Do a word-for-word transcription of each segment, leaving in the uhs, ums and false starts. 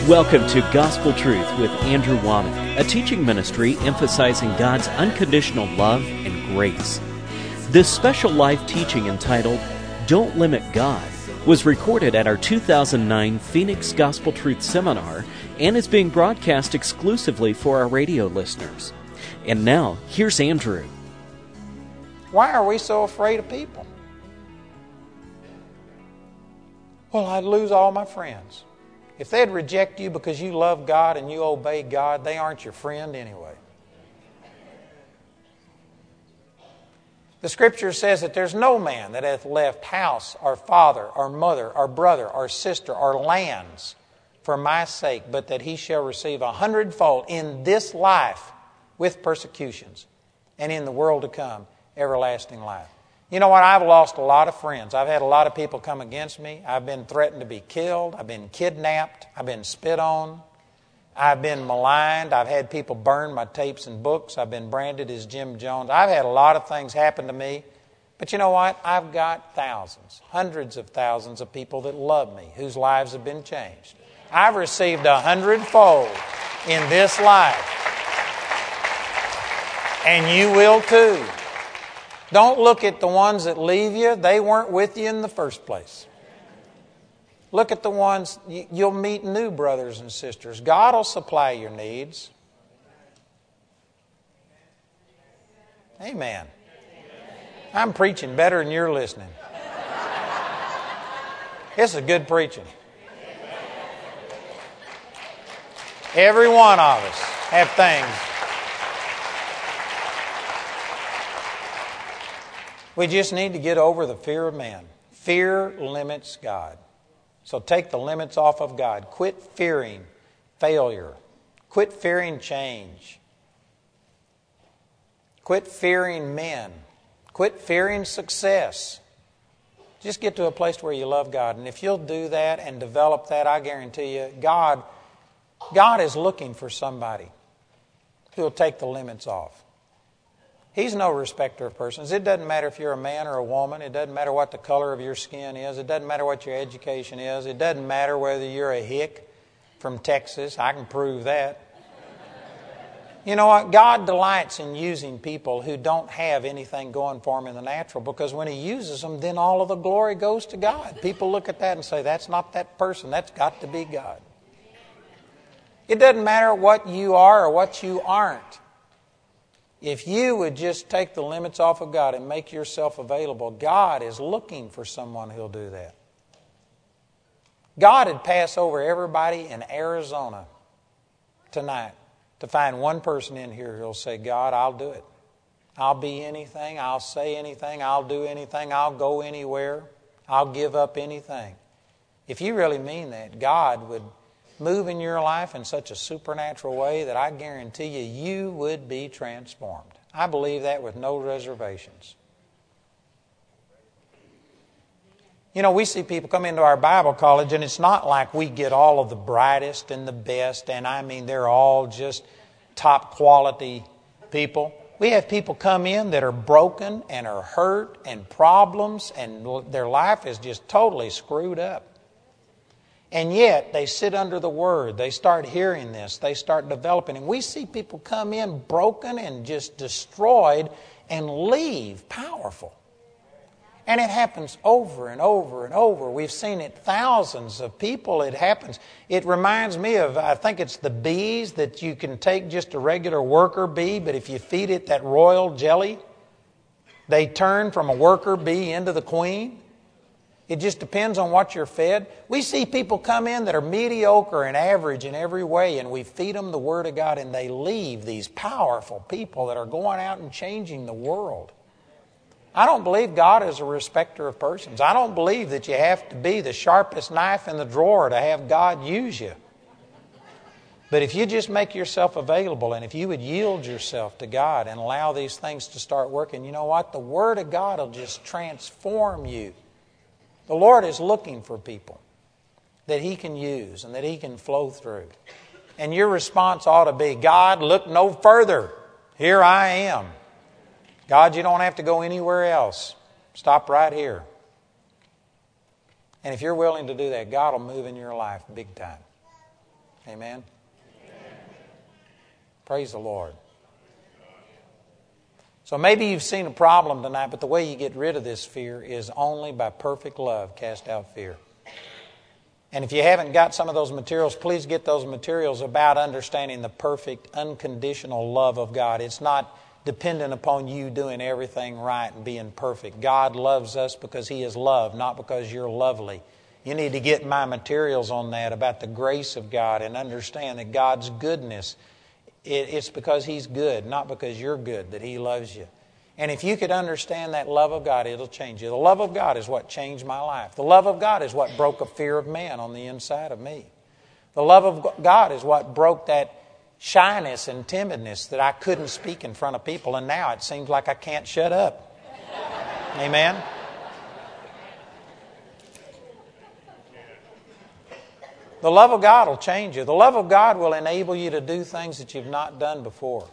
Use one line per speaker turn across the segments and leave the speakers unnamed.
Welcome to Gospel Truth with Andrew Womack, a teaching ministry emphasizing God's unconditional love and grace. This special live teaching entitled, Don't Limit God, was recorded at our two thousand nine Phoenix Gospel Truth Seminar and is being broadcast exclusively for our radio listeners. And now, here's Andrew.
Why are we so afraid of people? Well, I'd lose all my friends. If they'd reject you because you love God and you obey God, they aren't your friend anyway. The Scripture says that there's no man that hath left house or father or mother or brother or sister or lands for my sake, but that he shall receive a hundredfold in this life with persecutions, and in the world to come, everlasting life. You know what? I've lost a lot of friends. I've had a lot of people come against me. I've been threatened to be killed. I've been kidnapped. I've been spit on. I've been maligned. I've had people burn my tapes and books. I've been branded as Jim Jones. I've had a lot of things happen to me. But you know what? I've got thousands, hundreds of thousands of people that love me, whose lives have been changed. I've received a hundredfold in this life. And you will too. Don't look at the ones that leave you. They weren't with you in the first place. Look at the ones, you'll meet new brothers and sisters. God will supply your needs. Amen. I'm preaching better than you're listening. This is good preaching. Every one of us have things. We just need to get over the fear of man. Fear limits God. So take the limits off of God. Quit fearing failure. Quit fearing change. Quit fearing men. Quit fearing success. Just get to a place where you love God. And if you'll do that and develop that, I guarantee you, God, God is looking for somebody who will take the limits off. He's no respecter of persons. It doesn't matter if you're a man or a woman. It doesn't matter what the color of your skin is. It doesn't matter what your education is. It doesn't matter whether you're a hick from Texas. I can prove that. You know what? God delights in using people who don't have anything going for them in the natural, because when He uses them, then all of the glory goes to God. People look at that and say, that's not that person. That's got to be God. It doesn't matter what you are or what you aren't. If you would just take the limits off of God and make yourself available, God is looking for someone who'll do that. God would pass over everybody in Arizona tonight to find one person in here who'll say, God, I'll do it. I'll be anything. I'll say anything. I'll do anything. I'll go anywhere. I'll give up anything. If you really mean that, God would move in your life in such a supernatural way that I guarantee you, you would be transformed. I believe that with no reservations. You know, we see people come into our Bible college, and it's not like we get all of the brightest and the best, and I mean they're all just top quality people. We have people come in that are broken and are hurt and problems, and their life is just totally screwed up. And yet, they sit under the Word. They start hearing this. They start developing. And we see people come in broken and just destroyed and leave powerful. And it happens over and over and over. We've seen it thousands of people. It happens. It reminds me of, I think it's the bees, that you can take just a regular worker bee, but if you feed it that royal jelly, they turn from a worker bee into the queen. It just depends on what you're fed. We see people come in that are mediocre and average in every way, and we feed them the Word of God, and they leave these powerful people that are going out and changing the world. I don't believe God is a respecter of persons. I don't believe that you have to be the sharpest knife in the drawer to have God use you. But if you just make yourself available, and if you would yield yourself to God and allow these things to start working, you know what? The Word of God will just transform you. The Lord is looking for people that He can use and that He can flow through. And your response ought to be, God, look no further. Here I am. God, you don't have to go anywhere else. Stop right here. And if you're willing to do that, God will move in your life big time. Amen? Praise the Lord. So maybe you've seen a problem tonight, but the way you get rid of this fear is only by perfect love cast out fear. And if you haven't got some of those materials, please get those materials about understanding the perfect, unconditional love of God. It's not dependent upon you doing everything right and being perfect. God loves us because He is love, not because you're lovely. You need to get my materials on that about the grace of God and understand that God's goodness, it's because He's good, not because you're good, that He loves you. And if you could understand that love of God, it'll change you. The love of God is what changed my life. The love of God is what broke a fear of man on the inside of me. The love of God is what broke that shyness and timidness that I couldn't speak in front of people, and now it seems like I can't shut up. Amen? The love of God will change you. The love of God will enable you to do things that you've not done before.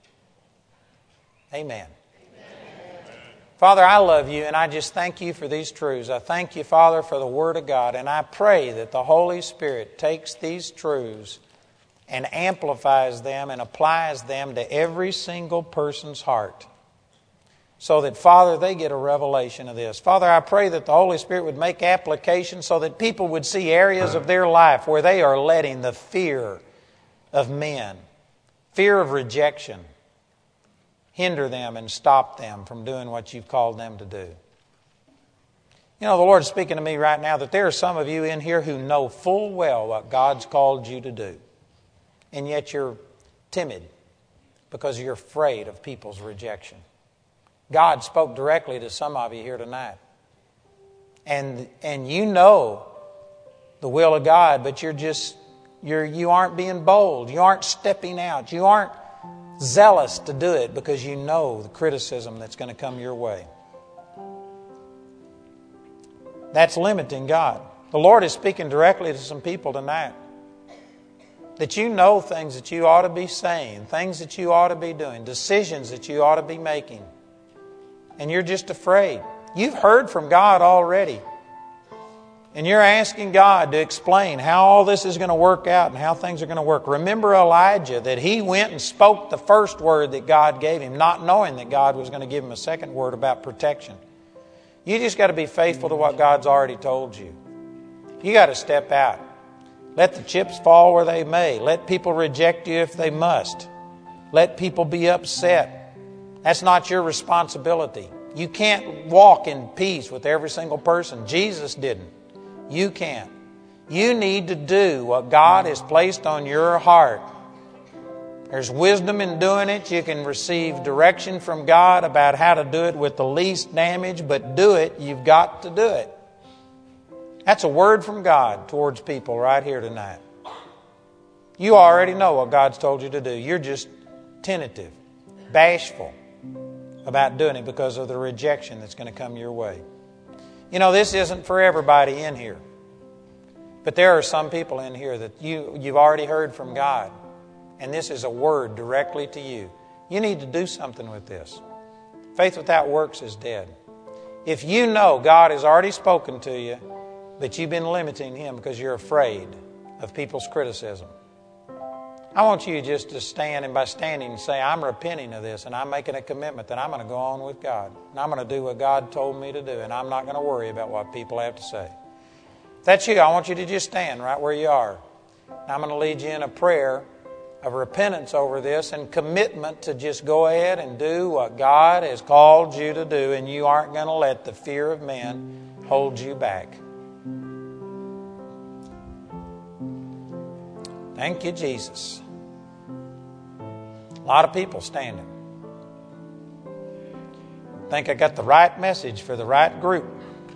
Amen. Father, I love you, and I just thank you for these truths. I thank you, Father, for the Word of God, and I pray that the Holy Spirit takes these truths and amplifies them and applies them to every single person's heart so that, Father, they get a revelation of this. Father, I pray that the Holy Spirit would make application so that people would see areas of their life where they are letting the fear of men, fear of rejection, hinder them and stop them from doing what you've called them to do. You know, the Lord's speaking to me right now that there are some of you in here who know full well what God's called you to do. And yet you're timid because you're afraid of people's rejection. God spoke directly to some of you here tonight. And and you know the will of God, but you're just you're you aren't being bold. You aren't stepping out. You aren't zealous to do it because you know the criticism that's going to come your way. That's limiting God. The Lord is speaking directly to some people tonight. That you know things that you ought to be saying, things that you ought to be doing, decisions that you ought to be making. And you're just afraid. You've heard from God already. And you're asking God to explain how all this is going to work out and how things are going to work. Remember Elijah, that he went and spoke the first word that God gave him, not knowing that God was going to give him a second word about protection. You just got to be faithful to what God's already told you. You got to step out. Let the chips fall where they may. Let people reject you if they must. Let people be upset. That's not your responsibility. You can't walk in peace with every single person. Jesus didn't. You can't. You need to do what God has placed on your heart. There's wisdom in doing it. You can receive direction from God about how to do it with the least damage, but do it. You've got to do it. That's a word from God towards people right here tonight. You already know what God's told you to do. You're just tentative, bashful about doing it because of the rejection that's going to come your way. You know, this isn't for everybody in here. But there are some people in here that you, you've already heard from God. And this is a word directly to you. You need to do something with this. Faith without works is dead. If you know God has already spoken to you, but you've been limiting Him because you're afraid of people's criticism, I want you just to stand, and by standing and say, I'm repenting of this, and I'm making a commitment that I'm going to go on with God. And I'm going to do what God told me to do, and I'm not going to worry about what people have to say. If that's you, I want you to just stand right where you are. And I'm going to lead you in a prayer of repentance over this and commitment to just go ahead and do what God has called you to do, and you aren't going to let the fear of men hold you back. Thank you, Jesus. A lot of people standing. I think I got the right message for the right group.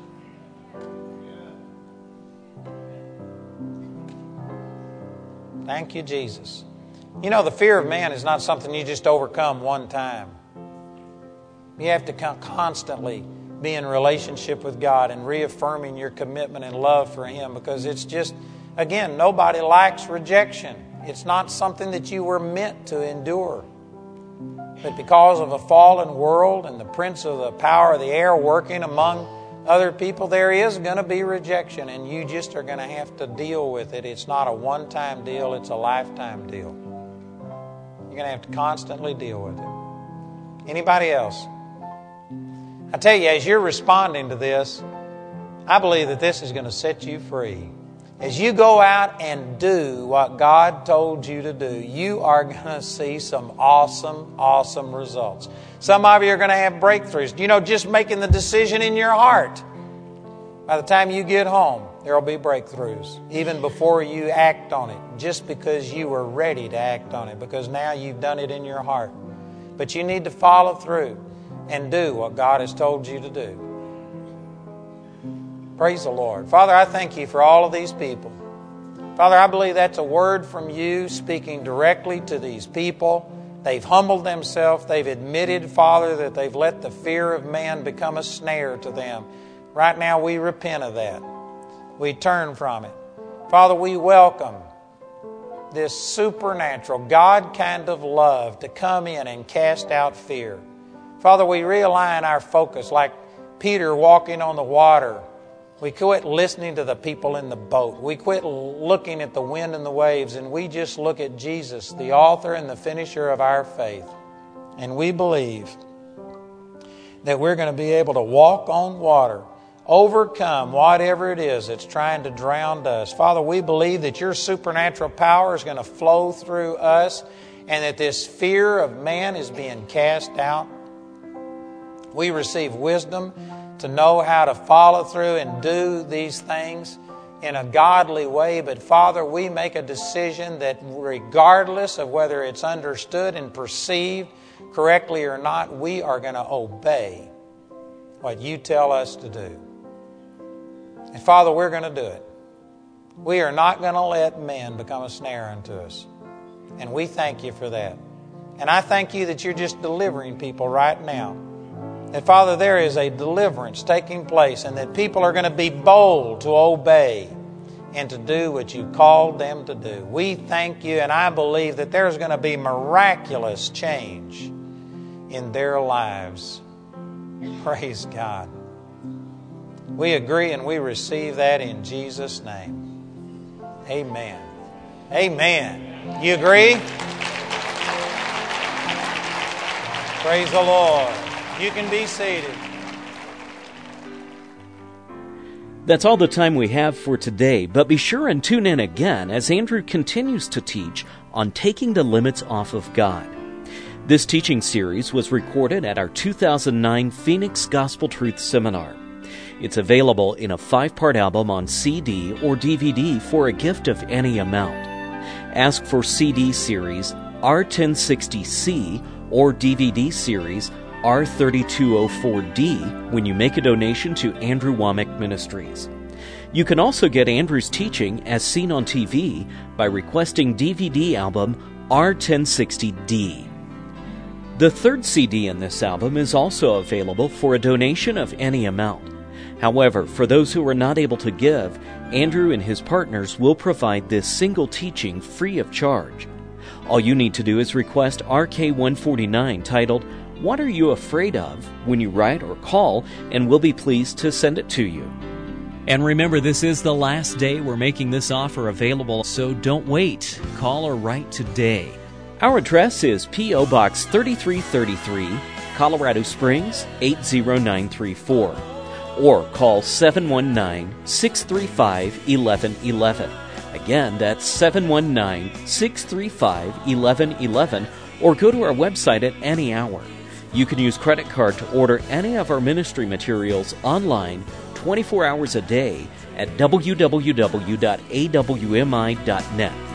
Thank you, Jesus. You know, the fear of man is not something you just overcome one time. You have to constantly be in relationship with God and reaffirming your commitment and love for Him, because it's just, again, nobody likes rejection. It's not something that you were meant to endure. But because of a fallen world and the prince of the power of the air working among Other people, there is going to be rejection, and you just are going to have to deal with it. It's not a one-time deal, it's a lifetime deal. You're going to have to constantly deal with it. Anybody else? I tell you, as you're responding to this, I believe that this is going to set you free. As you go out and do what God told you to do, you are going to see some awesome, awesome results. Some of you are going to have breakthroughs. You know, just making the decision in your heart. By the time you get home, there will be breakthroughs. Even before you act on it. Just because you were ready to act on it. Because now you've done it in your heart. But you need to follow through and do what God has told you to do. Praise the Lord. Father, I thank you for all of these people. Father, I believe that's a word from you speaking directly to these people. They've humbled themselves. They've admitted, Father, that they've let the fear of man become a snare to them. Right now, we repent of that. We turn from it. Father, we welcome this supernatural, God kind of love to come in and cast out fear. Father, we realign our focus like Peter walking on the water. We quit listening to the people in the boat. We quit looking at the wind and the waves, and we just look at Jesus, the author and the finisher of our faith. And we believe that we're going to be able to walk on water, overcome whatever it is that's trying to drown us. Father, we believe that your supernatural power is going to flow through us, and that this fear of man is being cast out. We receive wisdom to know how to follow through and do these things in a godly way. But Father, we make a decision that regardless of whether it's understood and perceived correctly or not, we are going to obey what you tell us to do. And Father, we're going to do it. We are not going to let men become a snare unto us. And we thank you for that. And I thank you that you're just delivering people right now. That, Father, there is a deliverance taking place, and that people are going to be bold to obey and to do what you called them to do. We thank you, and I believe that there's going to be miraculous change in their lives. Praise God. We agree and we receive that in Jesus' name. Amen. Amen. You agree? Praise the Lord. You can be seated.
That's all the time we have for today, but be sure and tune in again as Andrew continues to teach on taking the limits off of God. This teaching series was recorded at our two thousand nine Phoenix Gospel Truth Seminar. It's available in a five-part album on C D or D V D for a gift of any amount. Ask for C D series R ten sixty C or D V D series R thirty-two oh four D when you make a donation to Andrew Wommack Ministries. You can also get Andrew's teaching as seen on T V by requesting D V D album R ten sixty D. The third C D in this album is also available for a donation of any amount. However, for those who are not able to give, Andrew and his partners will provide this single teaching free of charge. All you need to do is request R K one forty-nine titled, "What Are You Afraid Of?" when you write or call, and we'll be pleased to send it to you. And remember, this is the last day we're making this offer available, so don't wait. Call or write today. Our address is P O Box thirty-three thirty-three, Colorado Springs eight zero nine three four, or call seven one nine, six three five, one one one one. Again, that's seven one nine, six three five, one one one one, or go to our website at any hour. You can use credit card to order any of our ministry materials online twenty-four hours a day at w w w dot a w m i dot net.